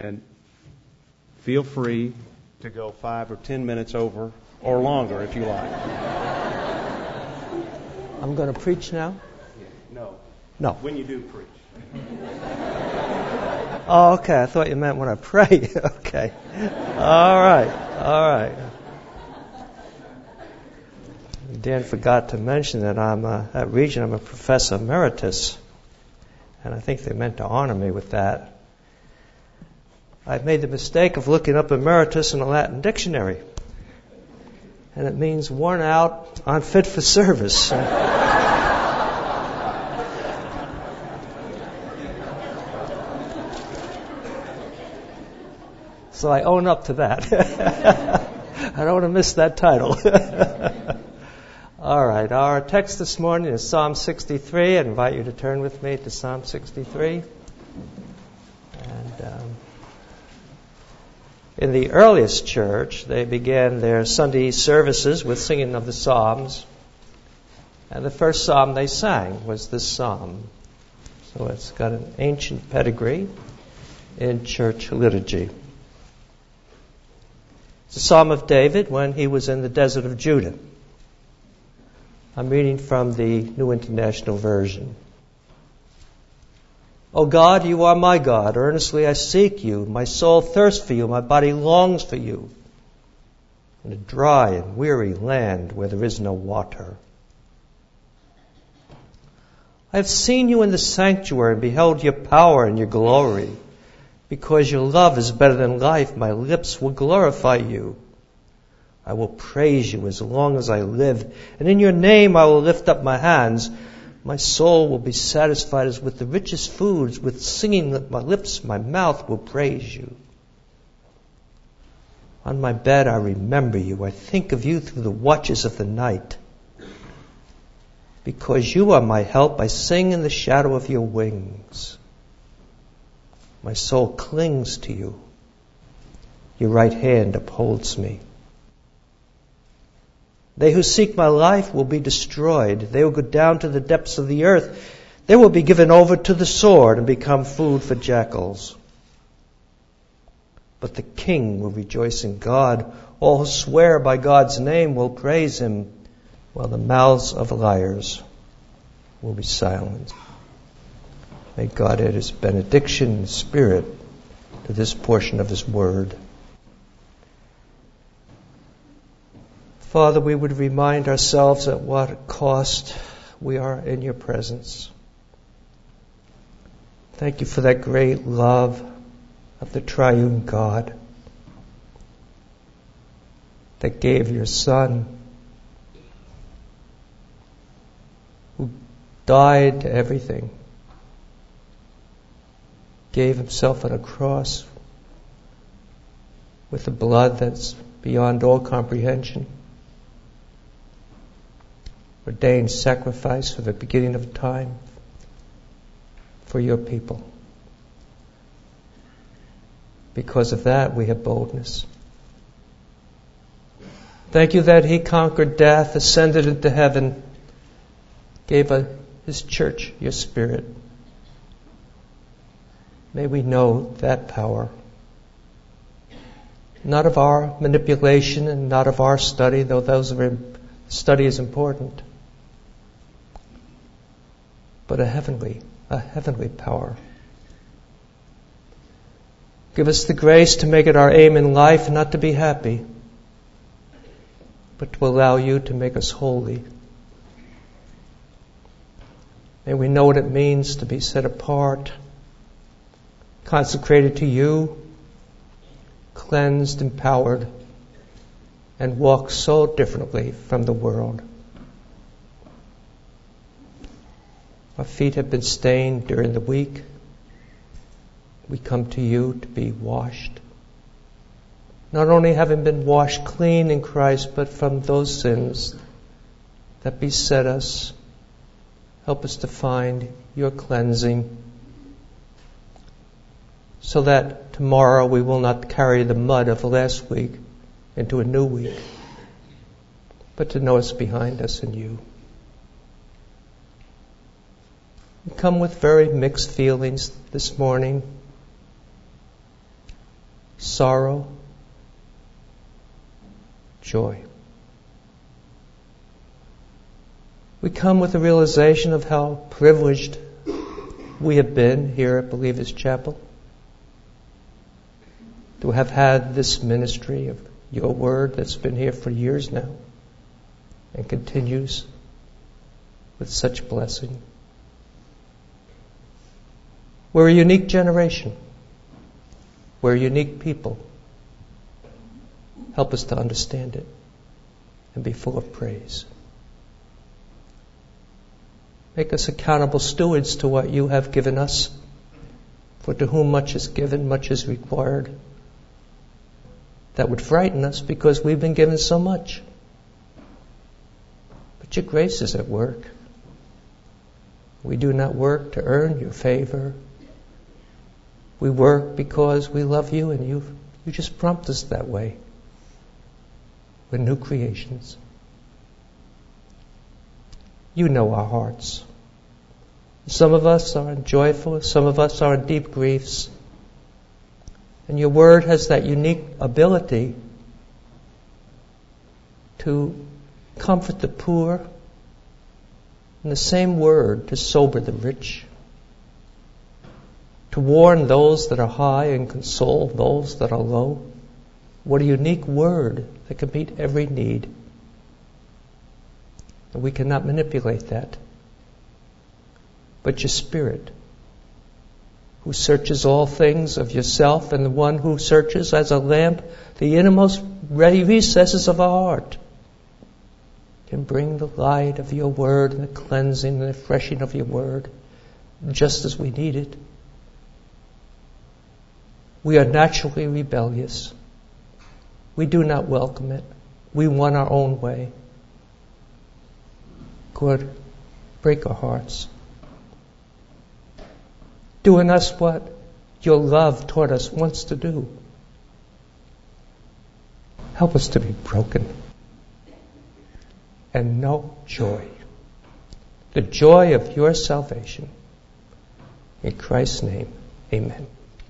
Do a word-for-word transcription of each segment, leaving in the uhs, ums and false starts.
And feel free to go five or ten minutes over or longer if you like. I'm going to preach now? No. No. When you do preach. Oh, okay. I thought you meant when I pray. Okay. All right. All right. Dan forgot to mention that I'm uh, at Regent. I'm a professor emeritus, and I think they meant to honor me with that. I've made the mistake of looking up emeritus in a Latin dictionary, and it means worn out, unfit for service. So I own up to that. I don't want to miss that title. All right, our text this morning is Psalm sixty-three. I invite you to turn with me to Psalm sixty-three. And um, in the earliest church, they began their Sunday services with singing of the Psalms. And the first psalm they sang was this psalm. So it's got an ancient pedigree in church liturgy. It's a psalm of David when he was in the desert of Judah. I'm reading from the New International Version. O God, you are my God. Earnestly I seek you. My soul thirsts for you. My body longs for you in a dry and weary land where there is no water. I have seen you in the sanctuary and beheld your power and your glory. Because your love is better than life, my lips will glorify you. I will praise you as long as I live, and in your name I will lift up my hands. My soul will be satisfied as with the richest foods. With singing with my lips, my mouth will praise you. On my bed I remember you. I think of you through the watches of the night. Because you are my help, I sing in the shadow of your wings. My soul clings to you. Your right hand upholds me. They who seek my life will be destroyed. They will go down to the depths of the earth. They will be given over to the sword and become food for jackals. But the king will rejoice in God. All who swear by God's name will praise him, while the mouths of liars will be silent. May God add his benediction and spirit to this portion of his word. Father, we would remind ourselves at what cost we are in your presence. Thank you for that great love of the triune God that gave your Son, who died to everything, gave himself on a cross with a blood that's beyond all comprehension, ordained sacrifice for the beginning of time for your people. Because of that, we have boldness. Thank you that he conquered death, ascended into heaven, gave a, his church your spirit. May we know that power. Not of our manipulation and not of our study, though those are, study is important, but a heavenly, a heavenly power. Give us the grace to make it our aim in life not to be happy, but to allow you to make us holy. May we know what it means to be set apart, consecrated to you, cleansed, empowered, and walk so differently from the world. Our feet have been stained during the week. We come to you to be washed. Not only having been washed clean in Christ, but from those sins that beset us. Help us to find your cleansing, so that tomorrow we will not carry the mud of last week into a new week, but to know it's behind us in you. We come with very mixed feelings this morning. sorrow, joy. We come with the realization of how privileged we have been here at Believers Chapel to have had this ministry of your word that's been here for years now and continues with such blessing. We're a unique generation. We're a unique people. Help us to understand it and be full of praise. Make us accountable stewards to what you have given us. For to whom much is given, much is required. That would frighten us because we've been given so much. But your grace is at work. We do not work to earn your favor. We work because we love you and you you just prompt us that way. We're new creations. You know our hearts. Some of us are joyful, some of us are in deep griefs. And your word has that unique ability to comfort the poor, and the same word to sober the rich, to warn those that are high and console those that are low. What a unique word that can meet every need. And we cannot manipulate that. But your Spirit, who searches all things of yourself, and the one who searches as a lamp the innermost recesses of our heart, can bring the light of your word and the cleansing and the refreshing of your word just as we need it. We are naturally rebellious. We do not welcome it. We want our own way. God, break our hearts. Do in us what your love taught us once to do. Help us to be broken and know joy. The joy of your salvation. In Christ's name, amen.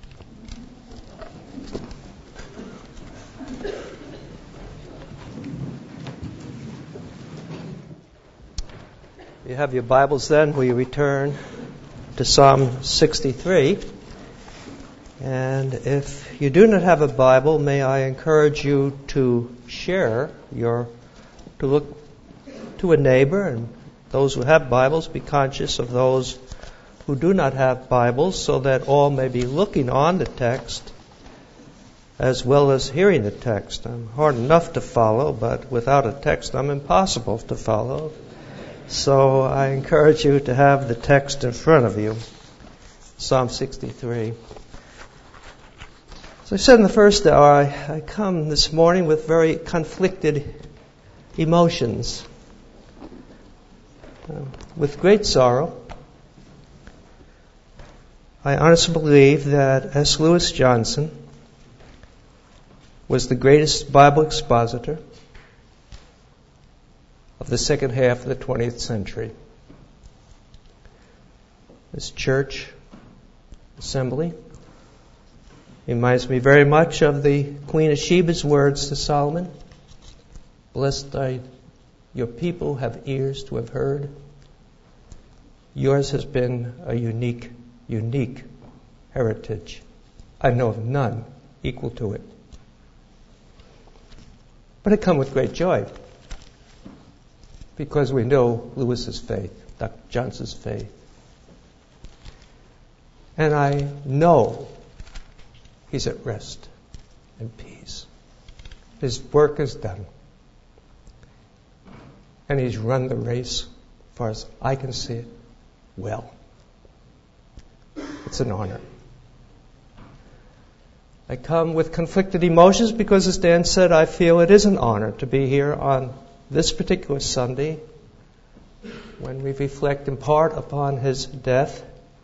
You have your Bibles then. We return to Psalm sixty-three. And if you do not have a Bible, may I encourage you to share your, to look to a neighbor, and those who have Bibles, be conscious of those who do not have Bibles, so that all may be looking on the text as well as hearing the text. I'm hard enough to follow, but without a text I'm impossible to follow. So I encourage you to have the text in front of you. Psalm sixty-three. As I said in the first hour, I, I come this morning with very conflicted emotions. Uh, with great sorrow, I honestly believe that S. Lewis Johnson was the greatest Bible expositor of the second half of the twentieth century. This church assembly reminds me very much of the Queen of Sheba's words to Solomon. Blessed are your people who have ears to have heard. Yours has been a unique, unique heritage. I know of none equal to it. But I come with great joy, because we know Lewis's faith, Doctor Johnson's faith. And I know he's at rest and peace. His work is done. And he's run the race, as far as I can see it, well. It's an honor. I come with conflicted emotions because, as Dan said, I feel it is an honor to be here on this particular Sunday, when we reflect in part upon his death.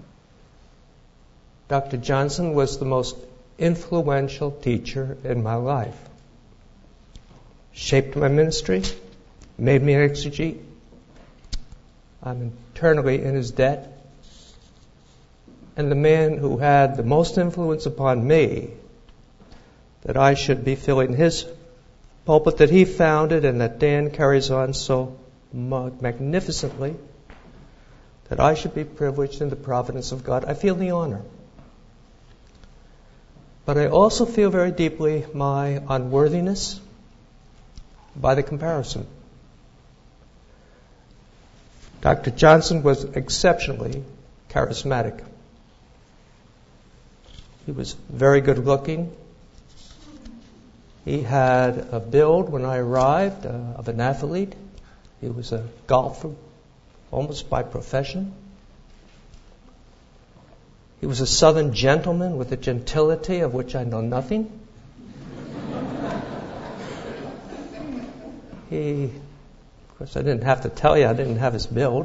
Doctor Johnson was the most influential teacher in my life. Shaped my ministry, made me an exegete. I'm eternally in his debt. And the man who had the most influence upon me that I should be filling his pulpit that he founded and that Dan carries on so magnificently, that I should be privileged in the providence of God. I feel the honor. But I also feel very deeply my unworthiness by the comparison. Doctor Johnson was exceptionally charismatic. He was very good looking. He had a build when I arrived uh, of an athlete. He was a golfer almost by profession. He was a southern gentleman with a gentility of which I know nothing. He, of course, I didn't have to tell you I didn't have his build.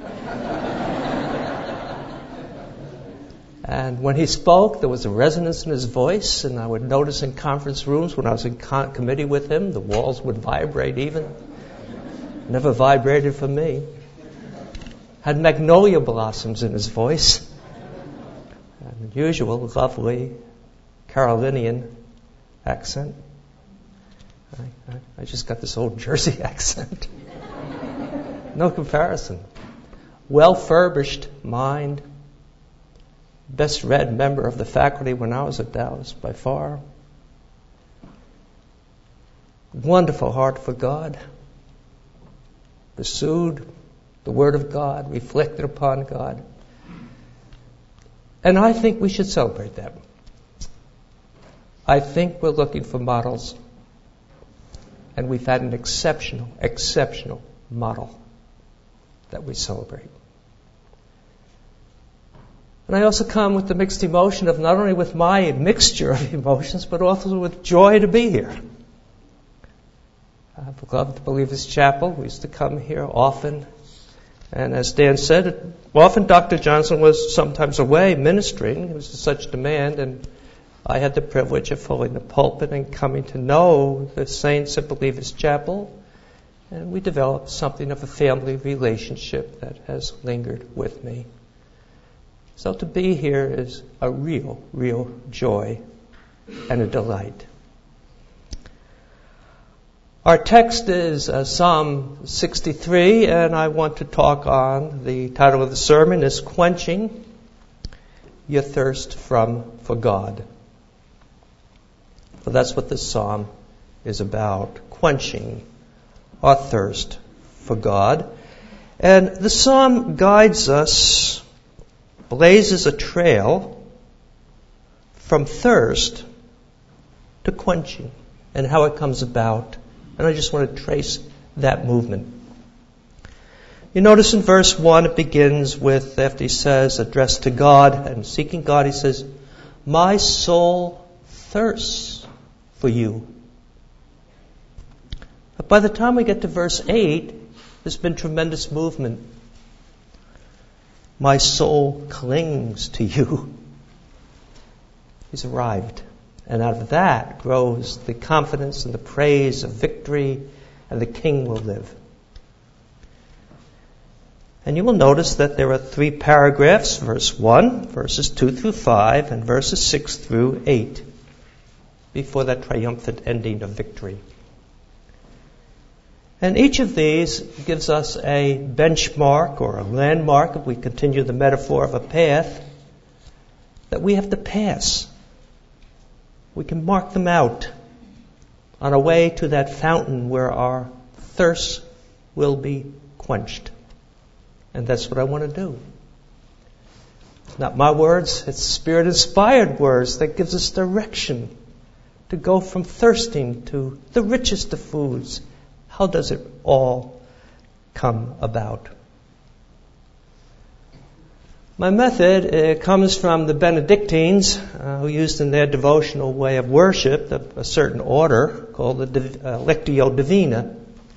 And when he spoke, there was a resonance in his voice, and I would notice in conference rooms when I was in con- committee with him, the walls would vibrate even. Never vibrated for me. Had magnolia blossoms in his voice. An unusual, lovely Carolinian accent. I, I, I just got this old Jersey accent. No comparison. Well-furbished mind. Best read member of the faculty when I was at Dallas, by far. Wonderful heart for God. Pursued the Word of God, reflected upon God. And I think we should celebrate that. I think we're looking for models. And we've had an exceptional, exceptional model that we celebrate. And I also come with the mixed emotion of not only with my mixture of emotions, but also with joy to be here. I've loved Believers Chapel. We used to come here often. And as Dan said, often Doctor Johnson was sometimes away ministering. It was such demand. And I had the privilege of filling the pulpit and coming to know the saints at Believers Chapel. And we developed something of a family relationship that has lingered with me. So to be here is a real, real joy and a delight. Our text is uh, Psalm sixty-three, and I want to talk on, the title of the sermon is Quenching Your Thirst from for God. So that's what this psalm is about, quenching our thirst for God. And the psalm guides us, blazes a trail from thirst to quenching and how it comes about. And I just want to trace that movement. You notice in verse one it begins with, after he says, addressed to God and seeking God, he says, my soul thirsts for you. But by the time we get to verse eight, there's been tremendous movement. My soul clings to you. He's arrived. And out of that grows the confidence and the praise of victory, and the King will live. And you will notice that there are three paragraphs, verse one, verses two through five, and verses six through eight, before that triumphant ending of victory. And each of these gives us a benchmark or a landmark, if we continue the metaphor of a path, that we have to pass. We can mark them out on our way to that fountain where our thirst will be quenched. And that's what I want to do. It's not my words, it's Spirit-inspired words that gives us direction to go from thirsting to the richest of foods. How does it all come about? My method uh, comes from the Benedictines, uh, who used in their devotional way of worship a, a certain order called the Div- uh, Lectio Divina.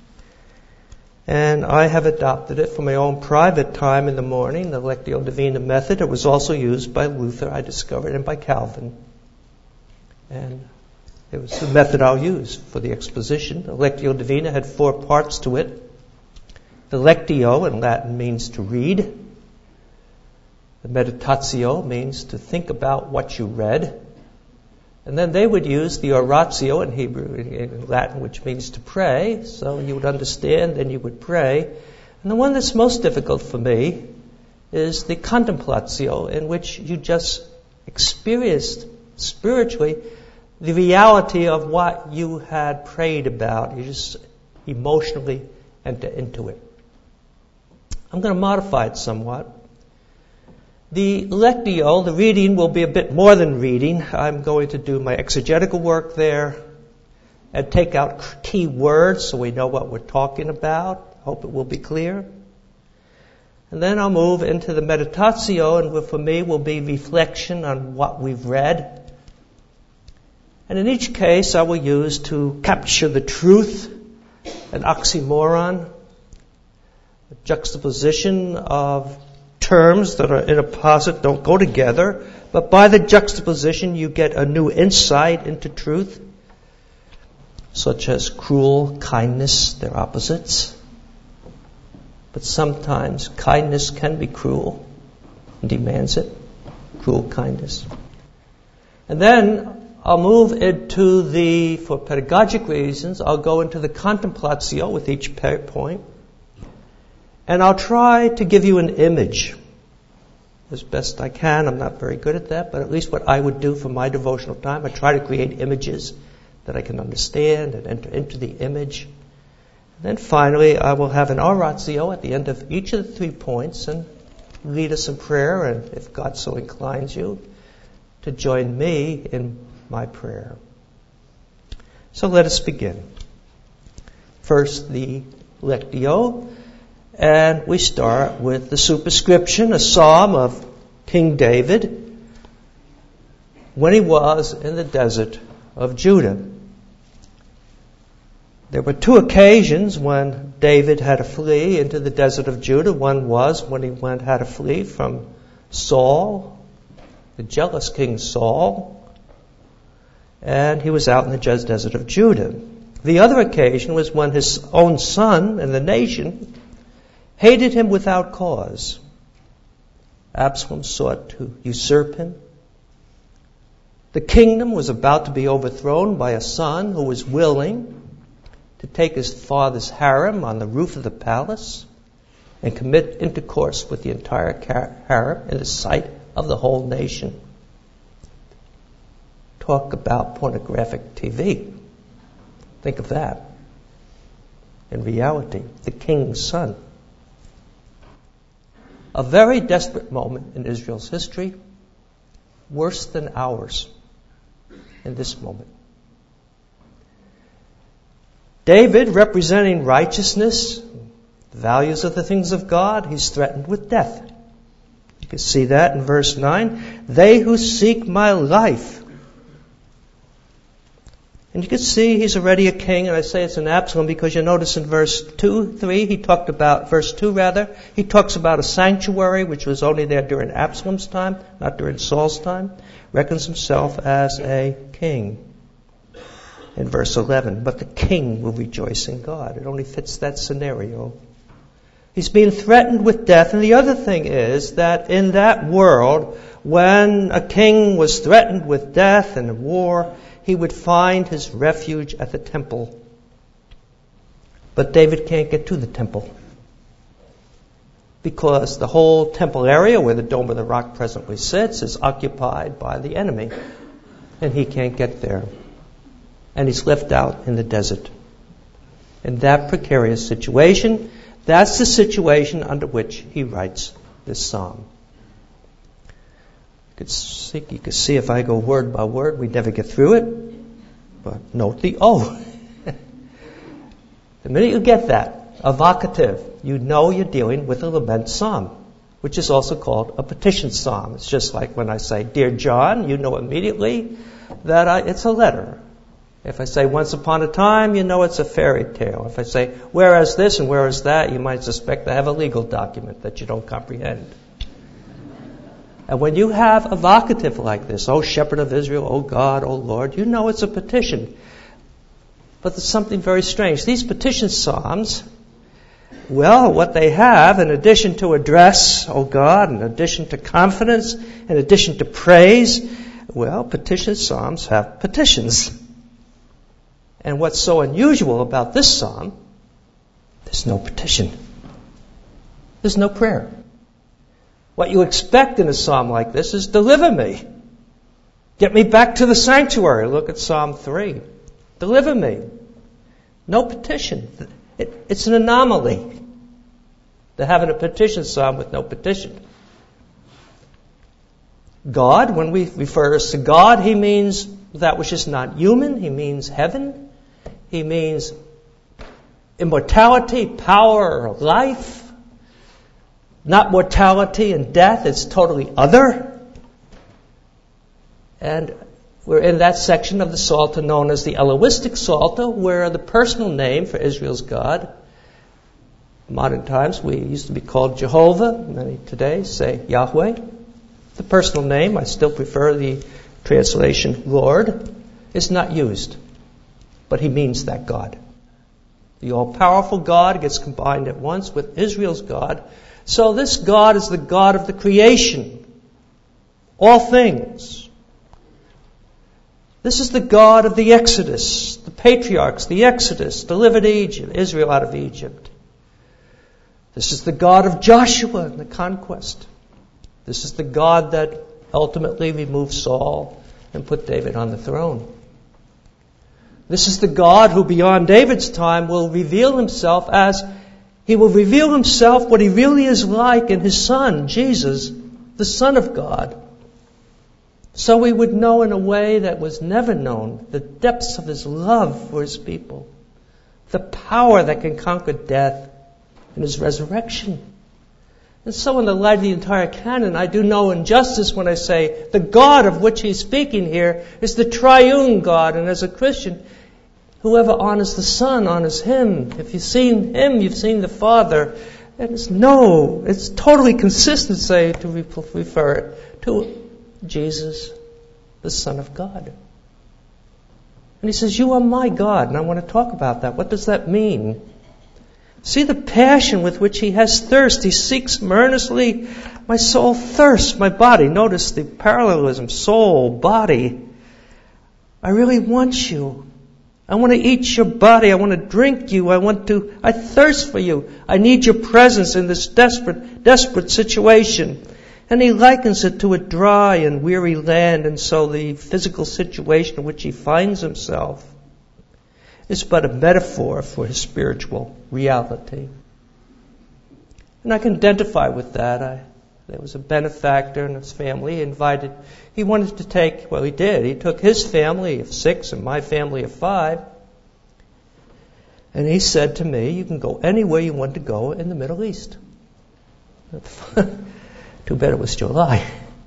And I have adopted it for my own private time in the morning, the Lectio Divina method. It was also used by Luther, I discovered, and by Calvin. And it was the method I'll use for the exposition. The Lectio Divina had four parts to it. The Lectio in Latin means to read. The meditatio means to think about what you read. And then they would use the oratio in Hebrew, in Latin, which means to pray. So you would understand, then you would pray. And the one that's most difficult for me is the contemplatio, in which you just experienced spiritually the reality of what you had prayed about. You just emotionally enter into it. I'm going to modify it somewhat. The lectio, the reading, will be a bit more than reading. I'm going to do my exegetical work there and take out key words so we know what we're talking about. Hope it will be clear. And then I'll move into the meditatio, and for me will be reflection on what we've read. And in each case, I will use to capture the truth, an oxymoron, a juxtaposition of terms that are in opposite, don't go together, but by the juxtaposition you get a new insight into truth, such as cruel, kindness, they're opposites. But sometimes kindness can be cruel and demands it, cruel kindness. And then I'll move into the, for pedagogic reasons, I'll go into the contemplatio with each point. And I'll try to give you an image as best I can. I'm not very good at that, but at least what I would do for my devotional time, I try to create images that I can understand and enter into the image. And then finally, I will have an oratio at the end of each of the three points and lead us in prayer, and if God so inclines you, to join me in my prayer. So let us begin. First, the lectio. And we start with the superscription, a psalm of King David when he was in the desert of Judah. There were two occasions when David had to flee into the desert of Judah. One was when he went had to flee from Saul, the jealous King Saul, and he was out in the desert of Judah. The other occasion was when his own son and the nation hated him without cause. Absalom sought to usurp him. The kingdom was about to be overthrown by a son who was willing to take his father's harem on the roof of the palace and commit intercourse with the entire harem in the sight of the whole nation. Talk about pornographic T V. Think of that. In reality, the king's son. A very desperate moment in Israel's history, worse than ours in this moment. David, representing righteousness, the values of the things of God, he's threatened with death. You can see that in verse nine. They who seek my life. And you can see he's already a king, and I say it's an Absalom because you notice in verse two, three, he talked about, verse two rather, he talks about a sanctuary which was only there during Absalom's time, not during Saul's time, reckons himself as a king. In verse eleven, but the king will rejoice in God. It only fits that scenario. He's being threatened with death, and the other thing is that in that world, when a king was threatened with death and war, he would find his refuge at the temple. But David can't get to the temple because the whole temple area where the Dome of the Rock presently sits is occupied by the enemy, and he can't get there. And he's left out in the desert. In that precarious situation, that's the situation under which he writes this psalm. You could see, you could see if I go word by word, we'd never get through it. But note the O. The minute you get that, a vocative, you know you're dealing with a lament psalm, which is also called a petition psalm. It's just like when I say, Dear John, you know immediately that I, it's a letter. If I say once upon a time, you know it's a fairy tale. If I say whereas this and whereas that, you might suspect I have a legal document that you don't comprehend. And when you have a vocative like this, O Shepherd of Israel, O God, O Lord, you know it's a petition. But there's something very strange. These petition psalms, well, what they have, in addition to address, O God, in addition to confidence, in addition to praise, Well, petition psalms have petitions. And what's so unusual about this psalm, there's no petition. There's no prayer. What you expect in a psalm like this is, deliver me. Get me back to the sanctuary. Look at Psalm three. Deliver me. No petition. It, it's an anomaly to having a petition psalm with no petition. God, when we refer to God, He means that which is not human. He means heaven. He means immortality, power, life. Not mortality and death. It's totally other. And we're in that section of the Psalter known as the Elohistic Psalter, where the personal name for Israel's God, modern times we used to be called Jehovah. Many today say Yahweh. The personal name, I still prefer the translation Lord, is not used. But He means that God. The all-powerful God gets combined at once with Israel's God. So this God is the God of the creation. All things. This is the God of the Exodus. The patriarchs, the Exodus, delivered Egypt, Israel out of Egypt. This is the God of Joshua and the conquest. This is the God that ultimately removed Saul and put David on the throne. This is the God who beyond David's time will reveal Himself as, He will reveal Himself what He really is like in His Son, Jesus, the Son of God. So we would know in a way that was never known the depths of His love for His people, the power that can conquer death in His resurrection. And so in the light of the entire canon, I do no injustice when I say the God of which He's speaking here is the triune God. And as a Christian, whoever honors the Son honors Him. If you've seen Him, you've seen the Father. And it's no, it's totally consistent, say, to refer it to Jesus, the Son of God. And He says, you are my God. And I want to talk about that. What does that mean? See the passion with which He has thirst. He seeks earnestly. My soul thirsts, my body. Notice the parallelism. Soul, body. I really want you. I want to eat your body. I want to drink you. I want to, I thirst for you. I need your presence in this desperate, desperate situation. And He likens it to a dry and weary land. And so the physical situation in which He finds Himself is but a metaphor for His spiritual reality. And I can identify with that. I, there was a benefactor and his family. He invited, he wanted to take, well he did, he took his family of six and my family of five. And he said to me, you can go anywhere you want to go in the Middle East. Too bad it was July.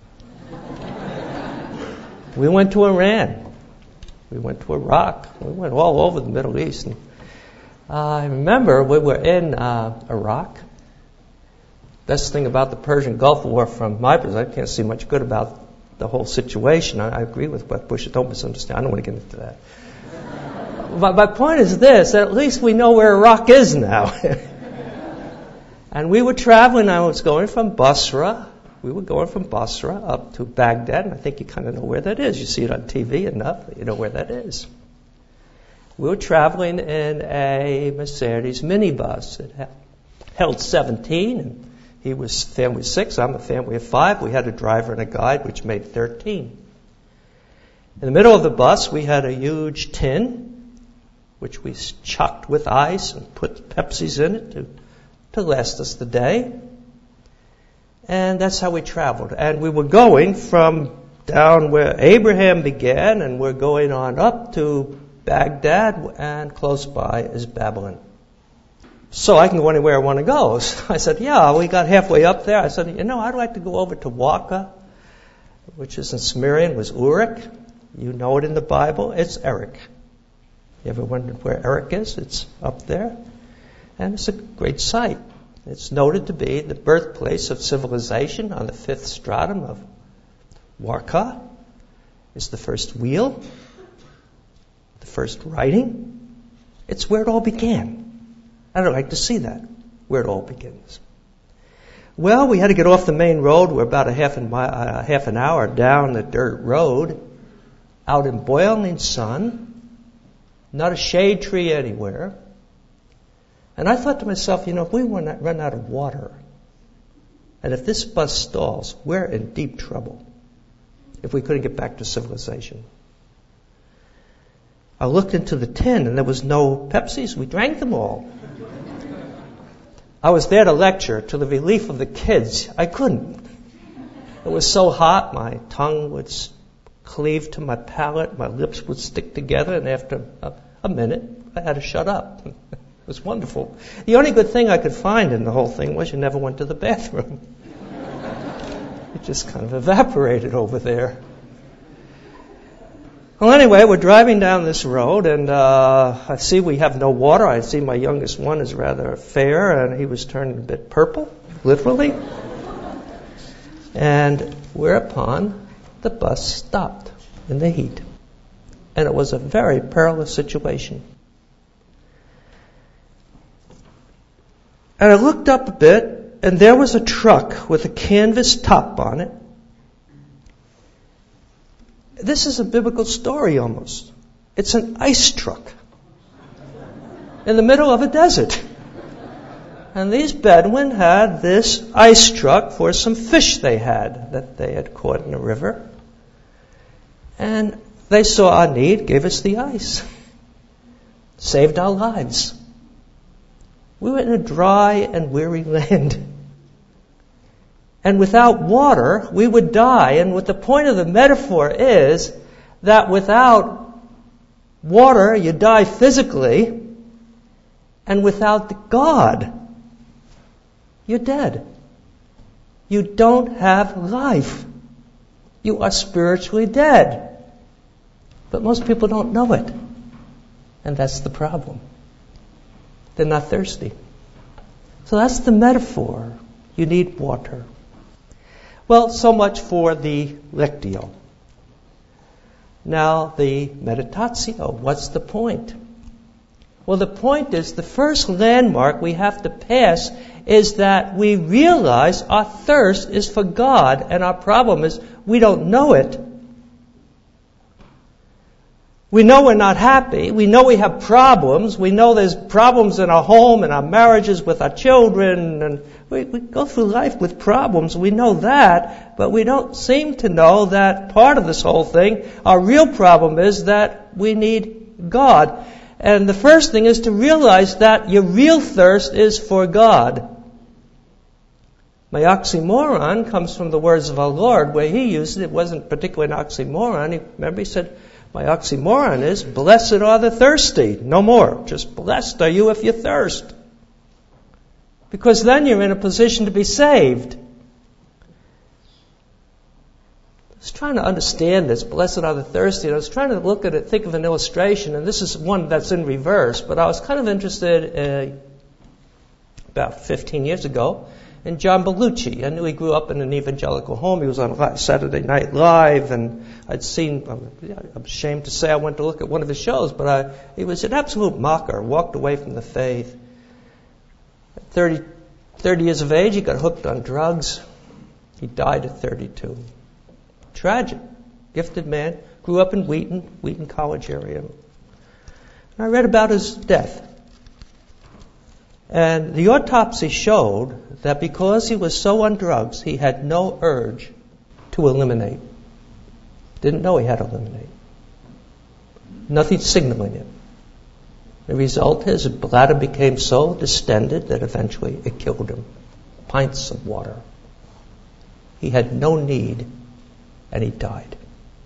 We went to Iran. We went to Iraq. We went all over the Middle East. And, uh, I remember we were in uh, Iraq. Best thing about the Persian Gulf War from my perspective, I can't see much good about the whole situation. I, I agree with what Bush, don't misunderstand. I don't want to get into that. But my point is this, that at least we know where Iraq is now. And we were traveling, I was going from Basra. We were going from Basra up to Baghdad, and I think you kind of know where that is. You see it on T V enough that you know where that is. We were traveling in a Mercedes minibus. It held seventeen, and he was family of six. I'm a family of five. We had a driver and a guide, which made thirteen. In the middle of the bus, we had a huge tin, which we chucked with ice and put Pepsis in it to, to last us the day. And that's how we traveled. And we were going from down where Abraham began, and we're going on up to Baghdad, and close by is Babylon. So I can go anywhere I want to go. So I said, yeah, we got halfway up there. I said, you know, I'd like to go over to Waka, which is in Sumerian, was Uruk. You know it in the Bible. It's Erech. You ever wondered where Erech is? It's up there. And it's a great site. It's noted to be the birthplace of civilization on the fifth stratum of Warka. It's the first wheel, the first writing. It's where it all began. I'd like to see that, where it all begins. Well, we had to get off the main road. We're about a half, an, uh, half an hour down the dirt road, out in boiling sun, not a shade tree anywhere. And I thought to myself, you know, if we run run out of water, and if this bus stalls, we're in deep trouble if we couldn't get back to civilization. I looked into the tin, and there was no Pepsis. We drank them all. I was there to lecture to the relief of the kids. I couldn't. It was so hot, my tongue would cleave to my palate, my lips would stick together, and after a, a minute, I had to shut up. It was wonderful. The only good thing I could find in the whole thing was you never went to the bathroom. It just kind of evaporated over there. Well, anyway, we're driving down this road, and uh, I see we have no water. I see my youngest one is rather fair, and he was turning a bit purple, literally. And whereupon the bus stopped in the heat. And it was a very perilous situation. And I looked up a bit, and there was a truck with a canvas top on it. This is a biblical story almost. It's an ice truck in the middle of a desert. And these Bedouin had this ice truck for some fish they had that they had caught in the river. And they saw our need, gave us the ice. Saved our lives. We were in a dry and weary land. And without water, we would die. And what the point of the metaphor is that without water, you die physically. And without God, you're dead. You don't have life. You are spiritually dead. But most people don't know it. And that's the problem. They're not thirsty. So that's the metaphor. You need water. Well, so much for the lectio. Now, the meditatio. What's the point? Well, the point is the first landmark we have to pass is that we realize our thirst is for God, and our problem is we don't know it. We know we're not happy. We know we have problems. We know there's problems in our home and our marriages with our children. And we, we go through life with problems. We know that. But we don't seem to know that part of this whole thing, our real problem is that we need God. And the first thing is to realize that your real thirst is for God. My oxymoron comes from the words of our Lord, where He used it. It wasn't particularly an oxymoron. He, remember, He said, my oxymoron is, blessed are the thirsty. No more. Just blessed are you if you thirst. Because then you're in a position to be saved. I was trying to understand this, blessed are the thirsty. And I was trying to look at it, think of an illustration, and this is one that's in reverse. But I was kind of interested uh, about fifteen years ago in John Belushi. I knew he grew up in an evangelical home. He was on Saturday Night Live, and I'd seen, I'm ashamed to say I went to look at one of his shows, but I, he was an absolute mocker, walked away from the faith. At thirty, thirty years of age, he got hooked on drugs. He died at thirty-two. Tragic. Gifted man. Grew up in Wheaton, Wheaton College area. And I read about his death. And the autopsy showed that because he was so on drugs, he had no urge to eliminate. Didn't know he had to eliminate. Nothing signaling it. The result is his bladder became so distended that eventually it killed him. Pints of water. He had no need, and he died.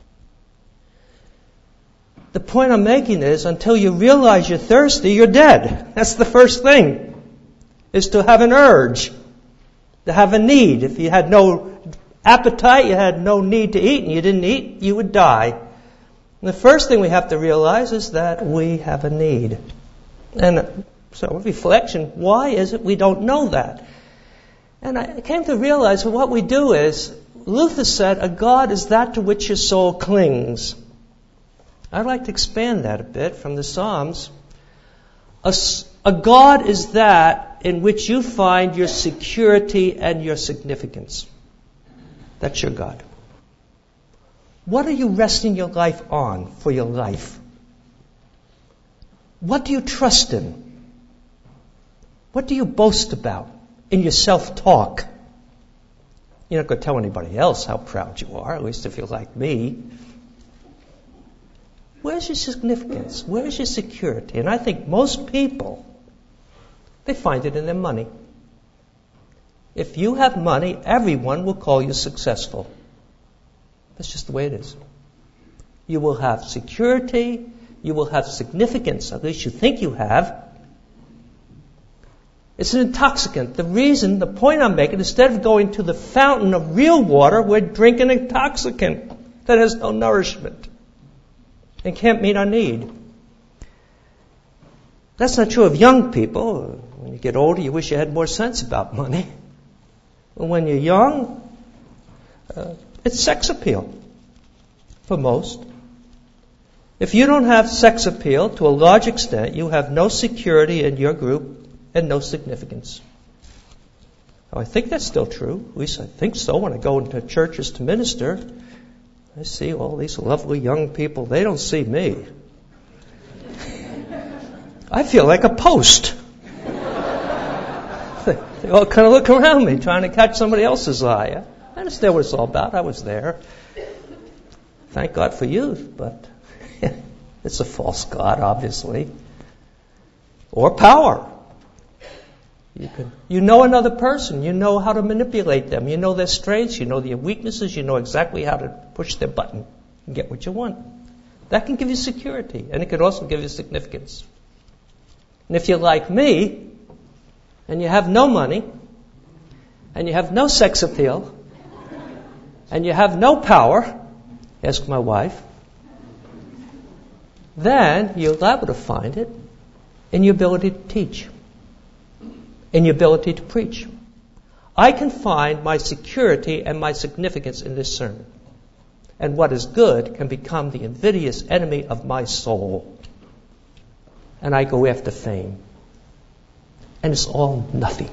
The point I'm making is, until you realize you're thirsty, you're dead. That's the first thing. Is to have an urge, to have a need. If you had no appetite, you had no need to eat, and you didn't eat, you would die. And the first thing we have to realize is that we have a need. And so, reflection, why is it we don't know that? And I came to realize that what we do is, Luther said, a God is that to which your soul clings. I'd like to expand that a bit from the Psalms. A, A God is that in which you find your security and your significance. That's your God. What are you resting your life on for your life? What do you trust in? What do you boast about in your self-talk? You're not going to tell anybody else how proud you are, at least if you're like me. Where's your significance? Where's your security? And I think most people, they find it in their money. If you have money, everyone will call you successful. That's just the way it is. You will have security. You will have significance. At least you think you have. It's an intoxicant. The reason, the point I'm making, instead of going to the fountain of real water, we're drinking an intoxicant that has no nourishment and can't meet our need. That's not true of young people. When you get older, you wish you had more sense about money. But when you're young, uh, it's sex appeal for most. If you don't have sex appeal, to a large extent, you have no security in your group and no significance. Now, I think that's still true. At least I think so. When I go into churches to minister, I see all these lovely young people. They don't see me. I feel like a post. they, they all kind of look around me, trying to catch somebody else's eye. I understand what it's all about. I was there. Thank God for youth, but it's a false god, obviously. Or power. You can, you know another person. You know how to manipulate them. You know their strengths. You know their weaknesses. You know exactly how to push their button and get what you want. That can give you security, and it can also give you significance. And if you're like me, and you have no money, and you have no sex appeal, and you have no power, ask my wife, then you're liable to find it in your ability to teach, in your ability to preach. I can find my security and my significance in this sermon. And what is good can become the invidious enemy of my soul. And I go after fame. And it's all nothing.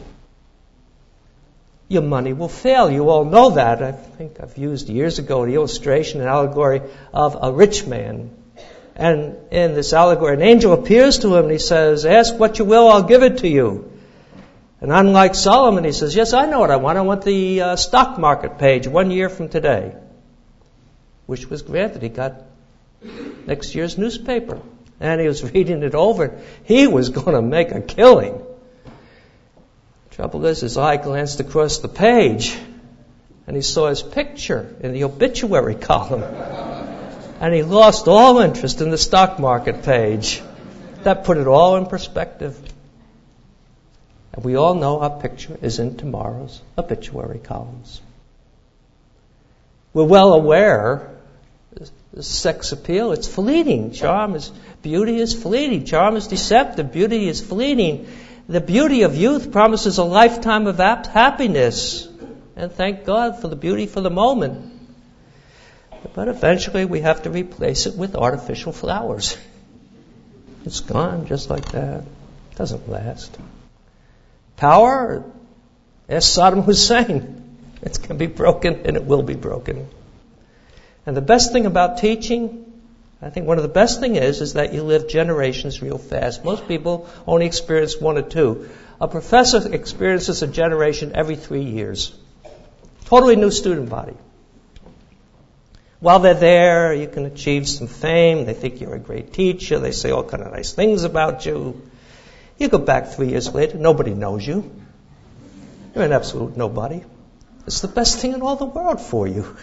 Your money will fail. You all know that. I think I've used years ago the illustration, an allegory of a rich man. And in this allegory, an angel appears to him and he says, ask what you will, I'll give it to you. And unlike Solomon, he says, yes, I know what I want. I want the uh, stock market page one year from today. Which was granted. He got next year's newspaper. And he was reading it over. He was going to make a killing. Trouble is, his eye glanced across the page, and he saw his picture in the obituary column. And he lost all interest in the stock market page. That put it all in perspective. And we all know our picture is in tomorrow's obituary columns. We're well aware sex appeal, it's fleeting. Charm is, beauty is fleeting. Charm is deceptive. Beauty is fleeting. The beauty of youth promises a lifetime of happiness. And thank God for the beauty for the moment. But eventually we have to replace it with artificial flowers. It's gone just like that. It doesn't last. Power, ask Saddam Hussein. It's going to be broken, and it will be broken. And the best thing about teaching, I think one of the best thing is, is that you live generations real fast. Most people only experience one or two. A professor experiences a generation every three years. Totally new student body. While they're there, you can achieve some fame. They think you're a great teacher. They say all kind of nice things about you. You go back three years later, nobody knows you. You're an absolute nobody. It's the best thing in all the world for you.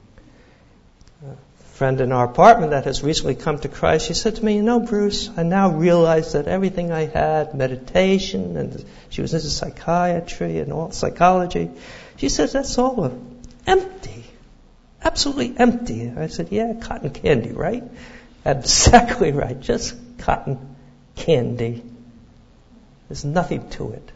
A friend in our apartment that has recently come to Christ, she said to me, you know, Bruce, I now realize that everything I had, meditation, and she was into psychiatry and all psychology, she says, that's all empty. Absolutely empty. I said, yeah, cotton candy, right? Exactly right. Just cotton candy. There's nothing to it.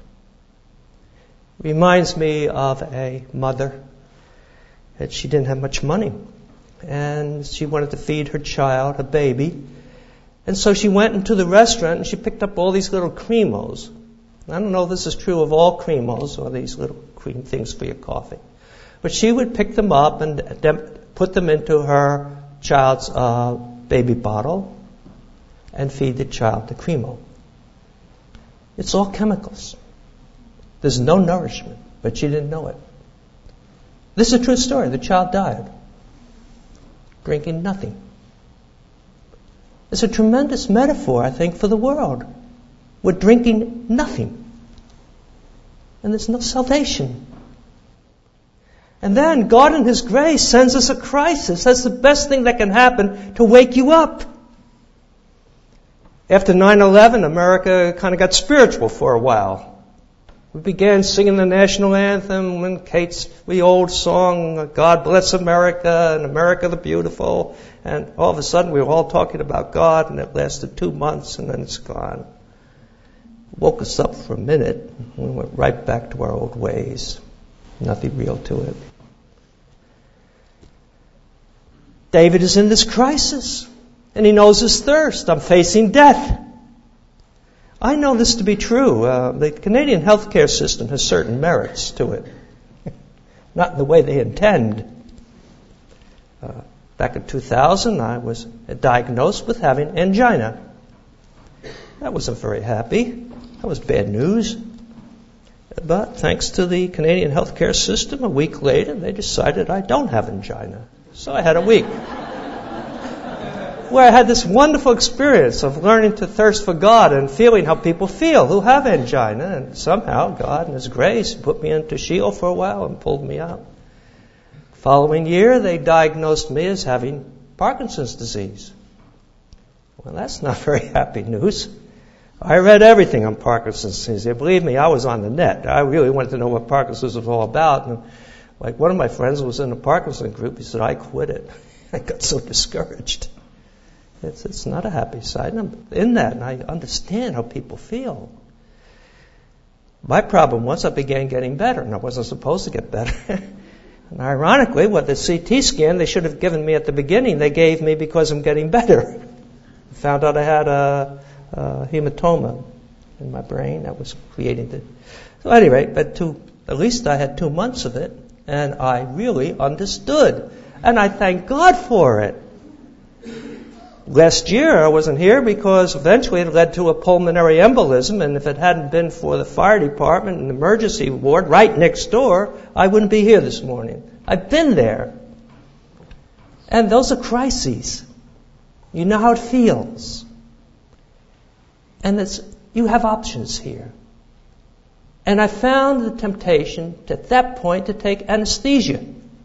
Reminds me of a mother that she didn't have much money. And she wanted to feed her child, a baby. And so she went into the restaurant and she picked up all these little cremos. I don't know if this is true of all cremos or these little cream things for your coffee. But she would pick them up and put them into her child's uh, baby bottle and feed the child the cremo. It's all chemicals. There's no nourishment, but she didn't know it. This is a true story. The child died, drinking nothing. It's a tremendous metaphor, I think, for the world. We're drinking nothing. And there's no salvation. And then God in His grace sends us a crisis. That's the best thing that can happen to wake you up. After nine eleven, America kind of got spiritual for a while. We began singing the national anthem when Kate's the old song, God Bless America and America the Beautiful. And all of a sudden we were all talking about God, and it lasted two months and then it's gone. Woke us up for a minute and we went right back to our old ways. Nothing real to it. David is in this crisis and he knows his thirst. I'm facing death. I know this to be true. Uh, the Canadian healthcare system has certain merits to it. Not in the way they intend. Uh, back in two thousand, I was diagnosed with having angina. That wasn't very happy. That was bad news. But thanks to the Canadian healthcare system, a week later, they decided I don't have angina. So I had a week where I had this wonderful experience of learning to thirst for God and feeling how people feel who have angina. And somehow God in His grace put me into Sheol for a while and pulled me out. Following year, they diagnosed me as having Parkinson's disease. Well, that's not very happy news. I read everything on Parkinson's disease. Believe me, I was on the net. I really wanted to know what Parkinson's was all about. And like one of my friends was in a Parkinson group. He said, I quit it. I got so discouraged. It's, it's not a happy side. And I'm in that, and I understand how people feel. My problem was I began getting better, and I wasn't supposed to get better. And ironically, what the C T scan they should have given me at the beginning, they gave me because I'm getting better. I found out I had a, a hematoma in my brain that was creating the... So at any rate, but two, at least I had two months of it, and I really understood. And I thank God for it. Last year I wasn't here because eventually it led to a pulmonary embolism, and if it hadn't been for the fire department and the emergency ward right next door, I wouldn't be here this morning. I've been there. And those are crises. You know how it feels. And it's, you have options here. And I found the temptation at that point to take anesthesia.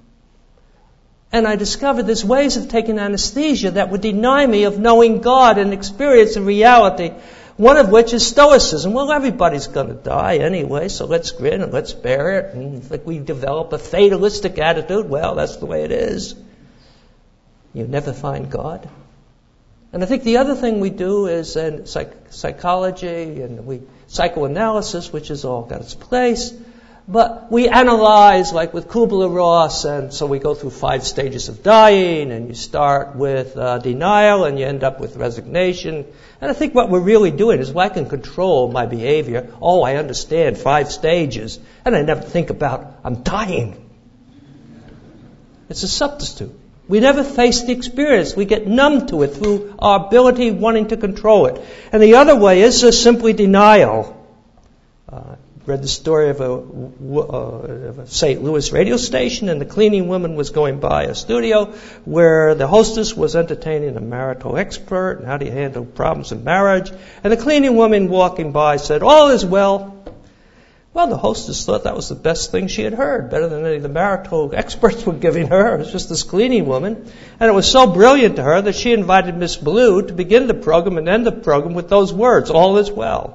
And I discovered there's ways of taking anesthesia that would deny me of knowing God and experience and reality, one of which is stoicism. Well, everybody's going to die anyway, so let's grin and let's bear it. And if we develop a fatalistic attitude, well, that's the way it is. You never find God. And I think the other thing we do is in psych- psychology and we psychoanalysis, which has all got its place. But we analyze, like with Kubler-Ross, and so we go through five stages of dying, and you start with uh, denial, and you end up with resignation. And I think what we're really doing is, well, I can control my behavior. Oh, I understand five stages, and I never think about, I'm dying. It's a substitute. We never face the experience. We get numb to it through our ability wanting to control it. And the other way is just simply denial. Uh, read the story of a, uh, of a Saint Louis radio station, and the cleaning woman was going by a studio where the hostess was entertaining a marital expert and how do you handle problems in marriage. And the cleaning woman walking by said, all is well. Well, the hostess thought that was the best thing she had heard, better than any of the marital experts were giving her. It was just this cleaning woman. And it was so brilliant to her that she invited Miss Blue to begin the program and end the program with those words, all is well.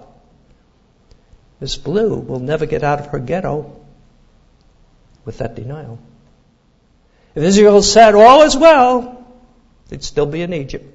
Miss Blue will never get out of her ghetto with that denial. If Israel said, all is well, they'd still be in Egypt.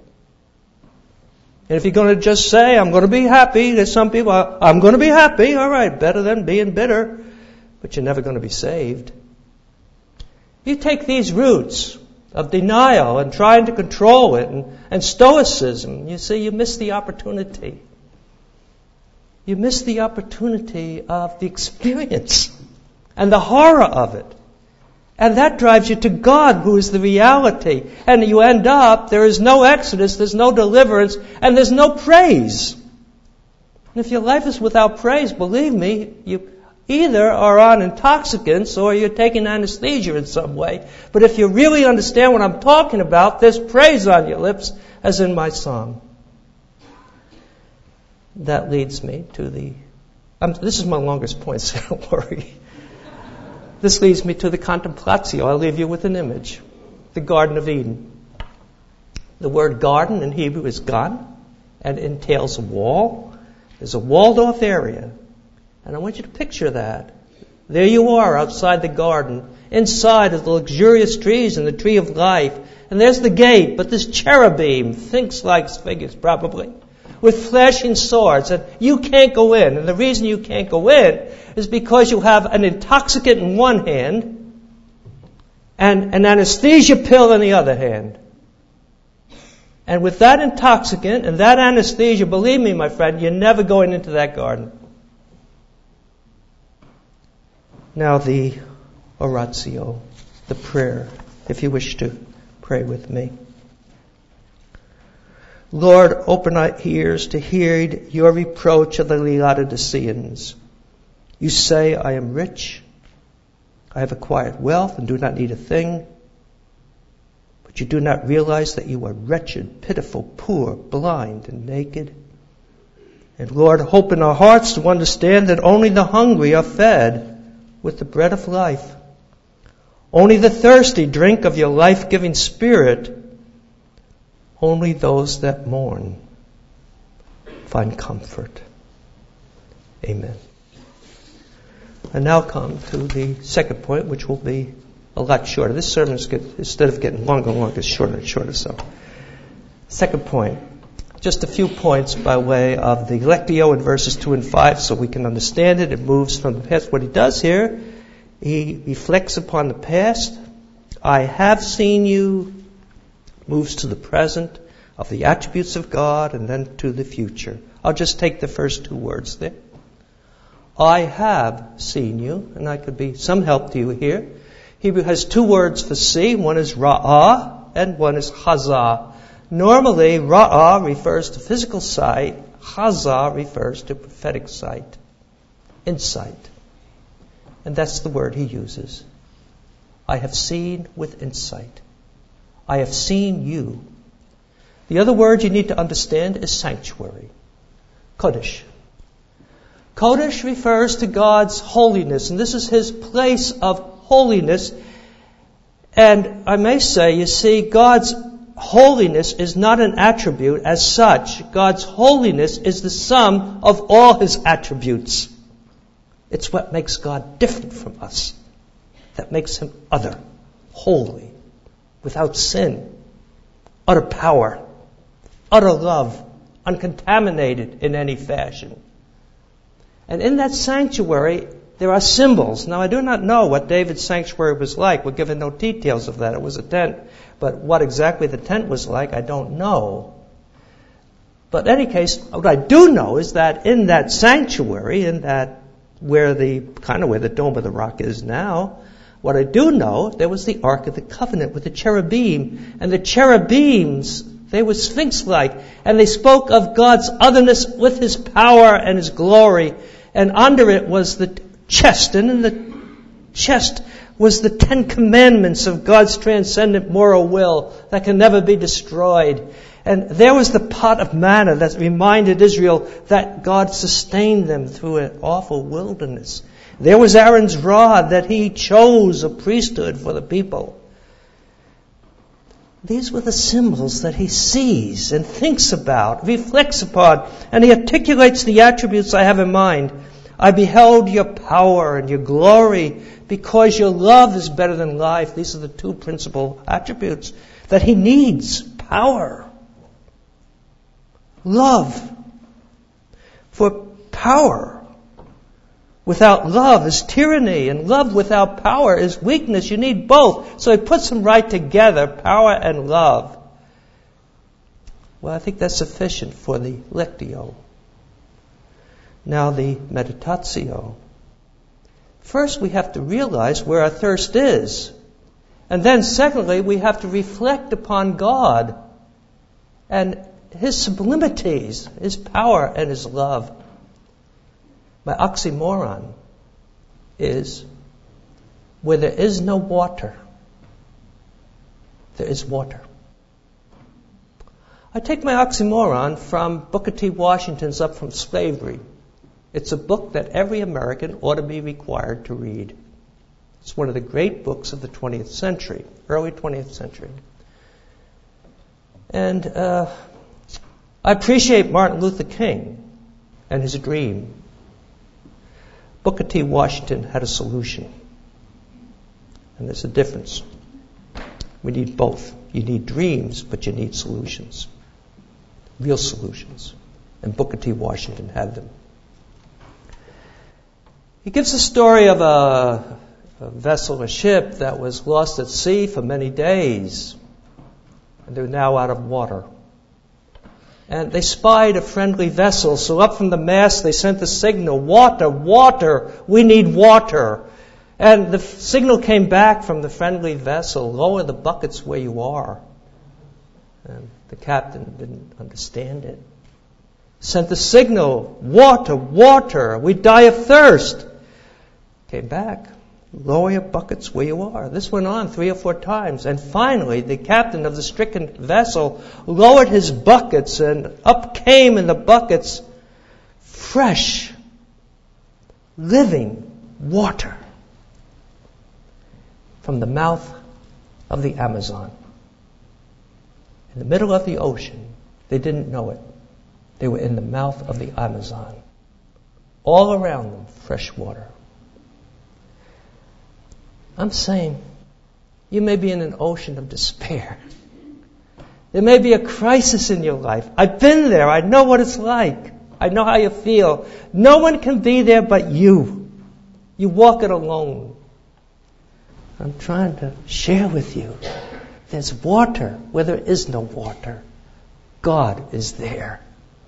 And if you're going to just say, I'm going to be happy, there's some people, I'm going to be happy, all right, better than being bitter, but you're never going to be saved. You take these roots, of denial and trying to control it and, and stoicism. You see, you miss the opportunity. You miss the opportunity of the experience and the horror of it. And that drives you to God, who is the reality. And you end up, there is no exodus, there's no deliverance, and there's no praise. And if your life is without praise, believe me, you either are on intoxicants or you're taking anesthesia in some way. But if you really understand what I'm talking about, there's praise on your lips, as in my song. That leads me to the... Um, this is my longest point, so don't worry. This leads me to the contemplatio. I'll leave you with an image. The Garden of Eden. The word garden in Hebrew is gan, and entails a wall. There's a walled-off area. And I want you to picture that. There you are outside the garden. Inside are the luxurious trees and the tree of life. And there's the gate, but this cherubim, Sphinx-like figures probably, with flashing swords. And you can't go in. And the reason you can't go in is because you have an intoxicant in one hand and an anesthesia pill in the other hand. And with that intoxicant and that anesthesia, believe me, my friend, you're never going into that garden. Now the oratio, the prayer, if you wish to pray with me. Lord, open our ears to hear your reproach of the Laodiceans. You say, I am rich, I have acquired wealth and do not need a thing. But you do not realize that you are wretched, pitiful, poor, blind, and naked. And Lord, open our hearts to understand that only the hungry are fed with the bread of life. Only the thirsty drink of your life-giving Spirit. Only those that mourn find comfort. Amen. And now come to the second point, which will be a lot shorter. This sermon is good. Instead of getting longer and longer, it's shorter and shorter. So, second point. Just a few points by way of the Lectio in verses two and five so we can understand it. It moves from the past. What he does here, he reflects upon the past. I have seen you. Moves to the present of the attributes of God and then to the future. I'll just take the first two words there. I have seen you, and I could be some help to you here. Hebrew has two words for see. One is ra'ah and one is hazah. Normally, ra'ah refers to physical sight. Hazah refers to prophetic sight, insight. And that's the word he uses. I have seen with insight. I have seen you. The other word you need to understand is sanctuary. Kodesh. Kodesh refers to God's holiness, and this is his place of holiness. And I may say, you see, God's holiness is not an attribute as such. God's holiness is the sum of all his attributes. It's what makes God different from us. That makes him other, holy, without sin, utter power, utter love, uncontaminated in any fashion. And in that sanctuary, there are symbols. Now, I do not know what David's sanctuary was like. We're given no details of that. It was a tent. But what exactly the tent was like, I don't know. But in any case, what I do know is that in that sanctuary, in that where the kind of where the Dome of the Rock is now, what I do know, there was the Ark of the Covenant with the cherubim. And the cherubims, they were sphinx-like. And they spoke of God's otherness with his power and his glory. And under it was the chest. And in the chest was the Ten Commandments of God's transcendent moral will that can never be destroyed. And there was the pot of manna that reminded Israel that God sustained them through an awful wilderness. There was Aaron's rod that he chose a priesthood for the people. These were the symbols that he sees and thinks about, reflects upon, and he articulates the attributes I have in mind. I beheld your power and your glory because your love is better than life. These are the two principal attributes that he needs. Power. Love. For power without love is tyranny, and love without power is weakness. You need both. So he puts them right together, power and love. Well, I think that's sufficient for the lectio. Now the meditatio. First, we have to realize where our thirst is. And then, secondly, we have to reflect upon God and His sublimities, His power and His love. My oxymoron is, where there is no water, there is water. I take my oxymoron from Booker T. Washington's Up From Slavery. It's a book that every American ought to be required to read. It's one of the great books of the twentieth century, early twentieth century. And uh, I appreciate Martin Luther King and his dream. Booker T. Washington had a solution. And there's a difference. We need both. You need dreams, but you need solutions. Real solutions. And Booker T. Washington had them. He gives a story of a, a vessel, a ship that was lost at sea for many days. And they're now out of water. And they spied a friendly vessel, so up from the mast they sent a signal, water, water, we need water. And the f- signal came back from the friendly vessel, lower the buckets where you are. And the captain didn't understand it. Sent the signal, water, water, we die of thirst. Came back, lower your buckets where you are. This went on three or four times. And finally, the captain of the stricken vessel lowered his buckets, and up came in the buckets fresh, living water from the mouth of the Amazon. In the middle of the ocean, they didn't know it. They were in the mouth of the Amazon. All around them, fresh water. I'm saying, you may be in an ocean of despair. There may be a crisis in your life. I've been there. I know what it's like. I know how you feel. No one can be there but you. You walk it alone. I'm trying to share with you. There's water where there is no water. God is there.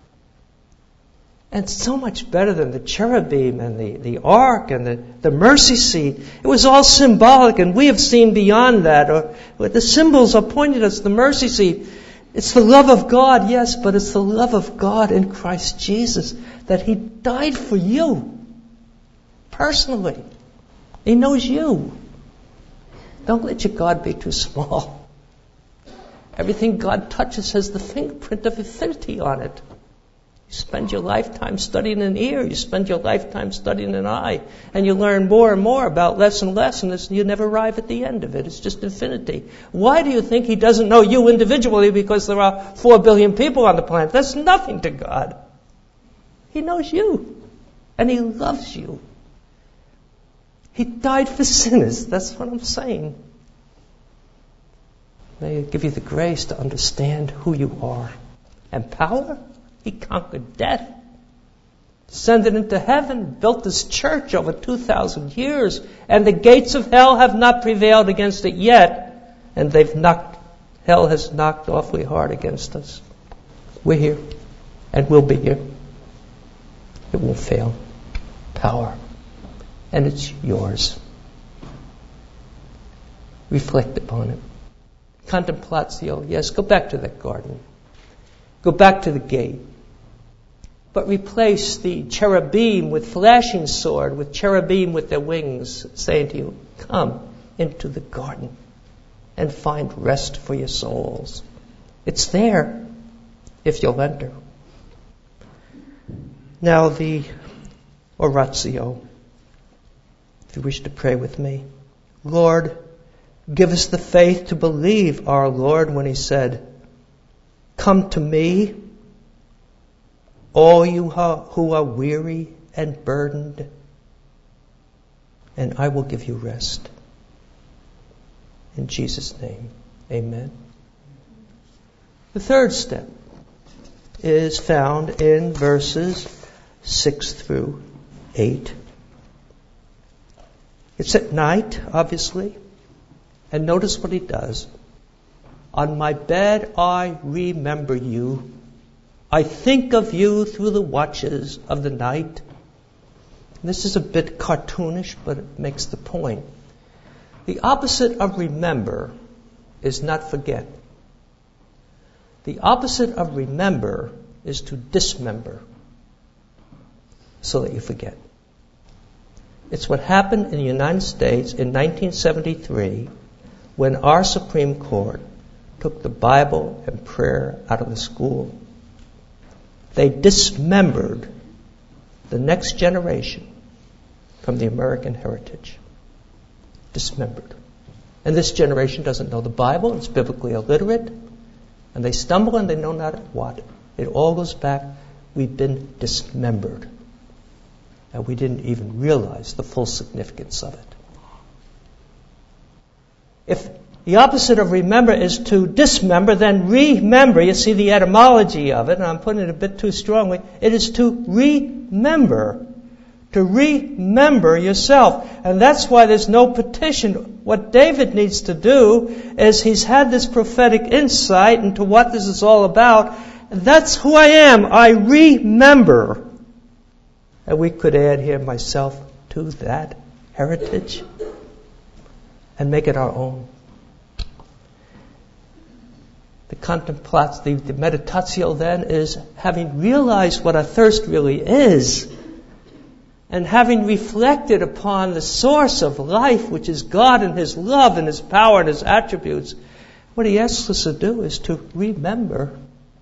And so much better than the cherubim and the, the ark and the, the mercy seat. It was all symbolic, and we have seen beyond that. Or, or the symbols are pointing us to the mercy seat. It's the love of God, yes, but it's the love of God in Christ Jesus, that He died for you. Personally. He knows you. Don't let your God be too small. Everything God touches has the fingerprint of infinity on it. You spend your lifetime studying an ear. You spend your lifetime studying an eye. And you learn more and more about less and less, and you never arrive at the end of it. It's just infinity. Why do you think He doesn't know you individually because there are four billion people on the planet? That's nothing to God. He knows you. And He loves you. He died for sinners. That's what I'm saying. May He give you the grace to understand who you are. And power? He conquered death, ascended into heaven, built His church over two thousand years, and the gates of hell have not prevailed against it yet, and they've knocked, hell has knocked awfully hard against us. We're here, and we'll be here. It won't fail. Power. And it's yours. Reflect upon it. Contemplatio, yes, go back to that garden. Go back to the gate. But replace the cherubim with flashing sword, with cherubim with their wings, saying to you, come into the garden and find rest for your souls. It's there if you'll enter. Now the oratio, if you wish to pray with me. Lord, give us the faith to believe our Lord when He said, come to me, all you who are weary and burdened, and I will give you rest. In Jesus' name, amen. The third step is found in verses six through eight. It's at night, obviously. And notice what he does. On my bed I remember you. I think of you through the watches of the night. This is a bit cartoonish, but it makes the point. The opposite of remember is not forget. The opposite of remember is to dismember so that you forget. It's what happened in the United States in nineteen seventy-three when our Supreme Court took the Bible and prayer out of the school. They dismembered the next generation from the American heritage. Dismembered. And this generation doesn't know the Bible, it's biblically illiterate, and they stumble and they know not what. It all goes back, we've been dismembered. And we didn't even realize the full significance of it. If the opposite of remember is to dismember, then remember, you see the etymology of it, and I'm putting it a bit too strongly, it is to remember. To remember yourself. And that's why there's no petition. What David needs to do is he's had this prophetic insight into what this is all about. And that's who I am. I remember. And we could add here myself to that heritage and make it our own. The contemplatio, the, the meditatio then is having realized what a thirst really is, and having reflected upon the source of life, which is God and His love and His power and His attributes, what He asks us to do is to remember.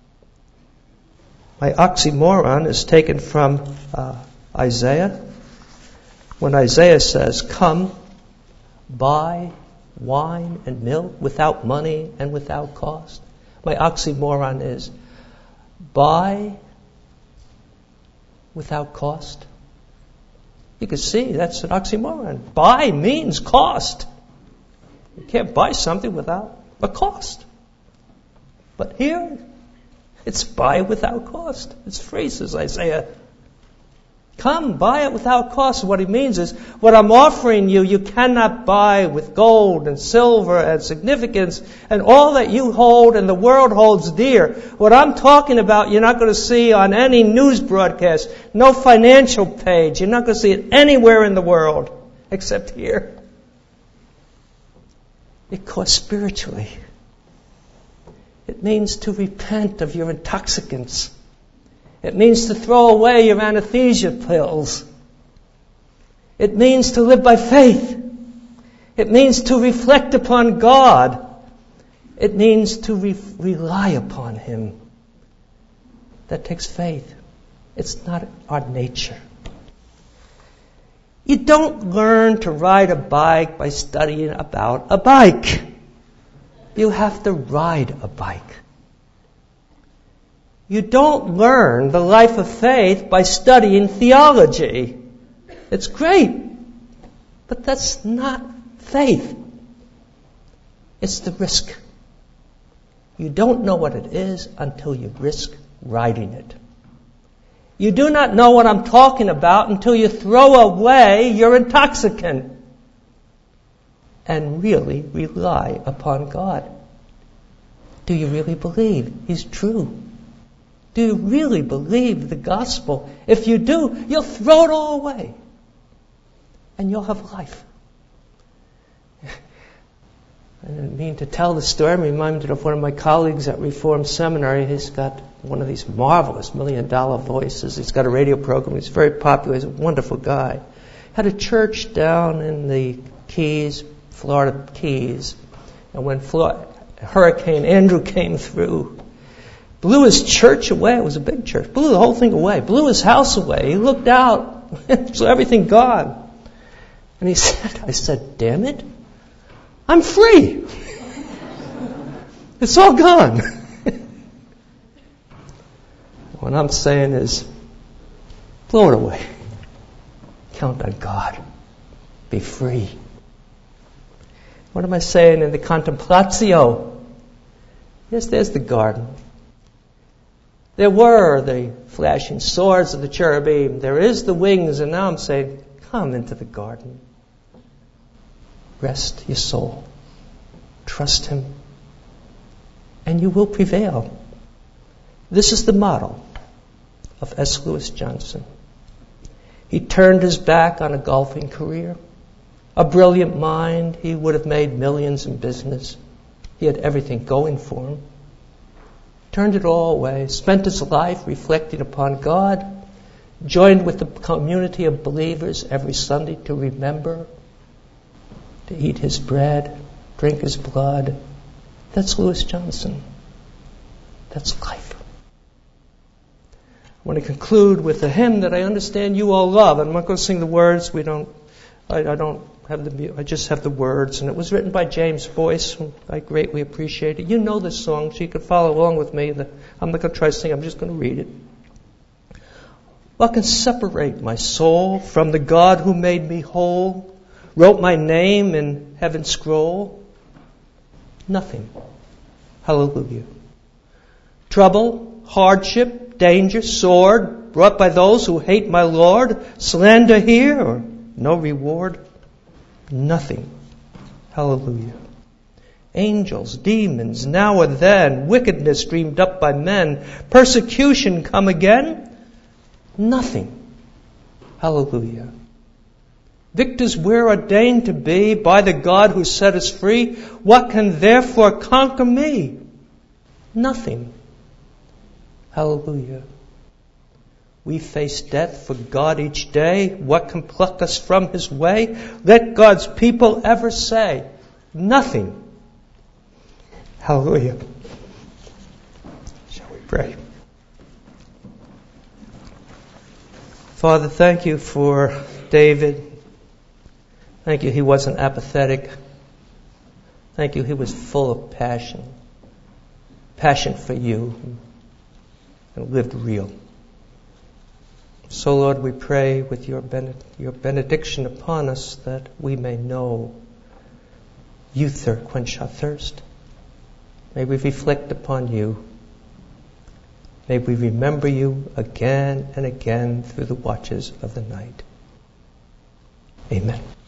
My oxymoron is taken from uh, Isaiah. When Isaiah says, come, buy wine and milk without money and without cost. My oxymoron is, buy without cost. You can see that's an oxymoron. Buy means cost. You can't buy something without a cost. But here, it's buy without cost. It's free, says Isaiah. Come, buy it without cost. What he means is, what I'm offering you, you cannot buy with gold and silver and significance and all that you hold and the world holds dear. What I'm talking about, you're not going to see on any news broadcast, no financial page. You're not going to see it anywhere in the world except here. It costs spiritually. It means to repent of your intoxicants. It means to throw away your anesthesia pills. It means to live by faith. It means to reflect upon God. It means to re- rely upon Him. That takes faith. It's not our nature. You don't learn to ride a bike by studying about a bike. You have to ride a bike. You don't learn the life of faith by studying theology. It's great, but that's not faith. It's the risk. You don't know what it is until you risk riding it. You do not know what I'm talking about until you throw away your intoxicant and really rely upon God. Do you really believe He's true? Do you really believe the gospel? If you do, you'll throw it all away. And you'll have life. I didn't mean to tell the story. I'm reminded of one of my colleagues at Reformed Seminary. He's got one of these marvelous million dollar voices. He's got a radio program. He's very popular. He's a wonderful guy. Had a church down in the Keys, Florida Keys. And when Florida, Hurricane Andrew came through, blew his church away. It was a big church. Blew the whole thing away. Blew his house away. He looked out. So everything gone. And he said, I said, damn it. I'm free. It's all gone. What I'm saying is, blow it away. Count on God. Be free. What am I saying in the contemplatio? Yes, there's the garden. There were the flashing swords of the cherubim. There is the wings, and now I'm saying, come into the garden. Rest your soul. Trust Him. And you will prevail. This is the model of S. Lewis Johnson. He turned his back on a golfing career. A brilliant mind, he would have made millions in business. He had everything going for him. Turned it all away, spent his life reflecting upon God, joined with the community of believers every Sunday to remember, to eat His bread, drink His blood. That's Lewis Johnson. That's life. I want to conclude with a hymn that I understand you all love. I'm not going to sing the words. We don't. I, I don't have the. I just have the words, and it was written by James Boyce. Who I greatly appreciate it. You know this song, so you can follow along with me. I'm not going to try to sing. I'm just going to read it. What can separate my soul from the God who made me whole, wrote my name in heaven's scroll? Nothing. Hallelujah. Trouble, hardship, danger, sword, brought by those who hate my Lord, slander here or no reward? Nothing. Hallelujah. Angels, demons, now or then, wickedness dreamed up by men, persecution come again? Nothing. Hallelujah. Victors we're ordained to be by the God who set us free. What can therefore conquer me? Nothing. Hallelujah. We face death for God each day. What can pluck us from His way? Let God's people ever say, nothing. Hallelujah. Shall we pray? Father, thank you for David. Thank you he wasn't apathetic. Thank you he was full of passion. Passion for you. And lived real. So, Lord, we pray with your, bened- your benediction upon us that we may know you thir- quench our thirst. May we reflect upon you. May we remember you again and again through the watches of the night. Amen.